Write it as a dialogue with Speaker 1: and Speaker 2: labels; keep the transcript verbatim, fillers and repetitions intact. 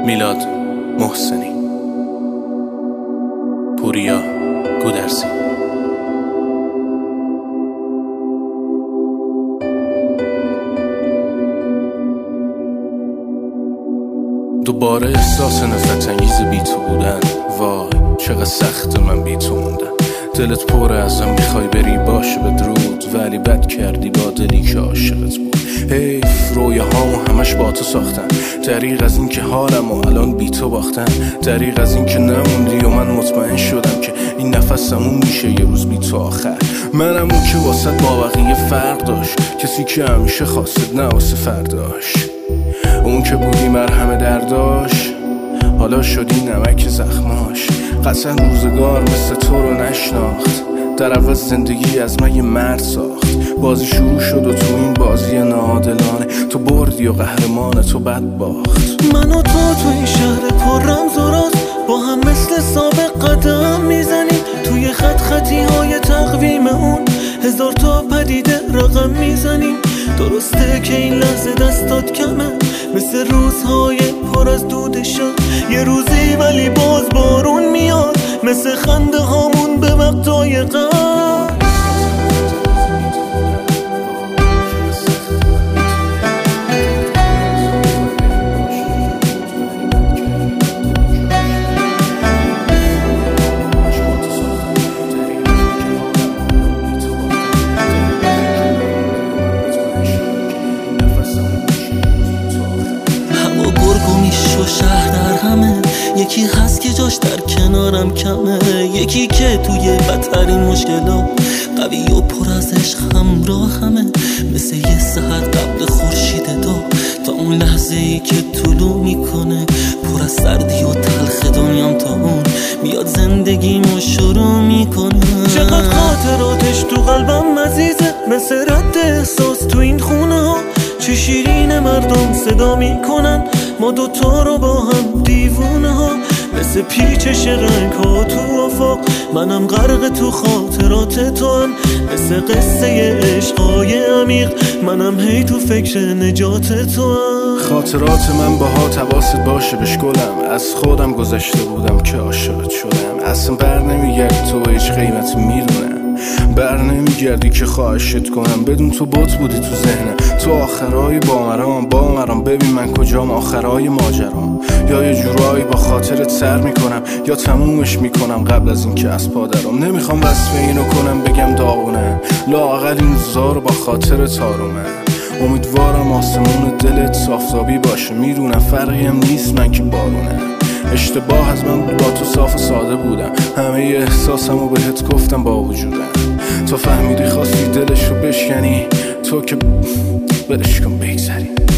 Speaker 1: میلاد محسنی، پوریا گودرزی. دوباره احساس نفرت انگیز بی تو بودن. وای چقدر سخت من بی تو موندن. دلت پره ازم میخوای بری باشه بدرود، ولی بد کردی با دلی که عاشقت بود. حیف رویاهامو همش با تو ساختن، دریغ از این که حالم و الان بی تو باختن، دریغ از این که نموندی و من مطمئن شدم که این نفسمون میشه یه روز بی تو آخر. منم اون که واسه با بقیه فرق داشت، کسی که همیشه خواست نه واسه فرداش، اون که بودی مرهم درداش حالا شدی نمک زخماش. قصلا روزگار مثل تو رو نشناخت، در عوض زندگی از من یه مرد ساخت. بازی شروع شد و تو این بازی ناعادلانه تو بردی و قهرمان تو بد باخت.
Speaker 2: من و تو تو این شهر پر رمز و راز با هم مثل سابق قدم میزنیم، توی خط خطی های تقویم اون هزار تا پدیده رقم میزنیم. درسته که این لحظه دستات کمه مثل روزهای پر از دود شد یه روزی، ولی باز بارون میاد مثل خنده هامون به وقتای قبل. شهر در همه یکی هست که جاش در کنارم کمه، یکی که توی بدترین مشکلات قوی و پر از عشق همراه همه، مثل یه سحر قبل خورشید دو تا اون لحظه ای که طلوع میکنه، پر از سردی و تلخ دنیام تا اون میاد زندگیمو شروع میکنه. چقدر خاطراتش تو قلبم عزیزه مثل رد احساس تو این خونه ها، چه شیرین مردم صدا میکنن ما دوتا رو با هم دیوونه ها، مثل پیچش رنگ ها تو افاق منم غرق تو خاطرات تو هم، مثل قصه عشقای عمیق منم هی تو فکر نجات تو هم.
Speaker 1: خاطرات من با ها تواست باشه بشکلم، از خودم گذشته بودم که عاشقت شدم. اصلا بر نمیگرد تو هیچ قیمت میدونم، بر نمیگردی که خواهشت کنم، بدون تو بط بودی تو ذهنم، تو آخرای با مرام با مرام. ببین من کجام آخرای ماجرام، یا یه جورایی با خاطرت سر میکنم یا تمومش میکنم قبل از این که از پادرام. نمیخوام وصف اینو کنم بگم داغونه، لااقل این روزا رو با خاطر تارومه. امیدوارم آسمون دلت صافتابی باشه، میدونم فرقی هم نیست من که بارونه. اشتباه از من با تو صاف و ساده بودم، همه احساسمو بهت گفتم با وجودم. تو فهمیدی خواستی دلشو بشکنی، تو که بلش کن بگذری.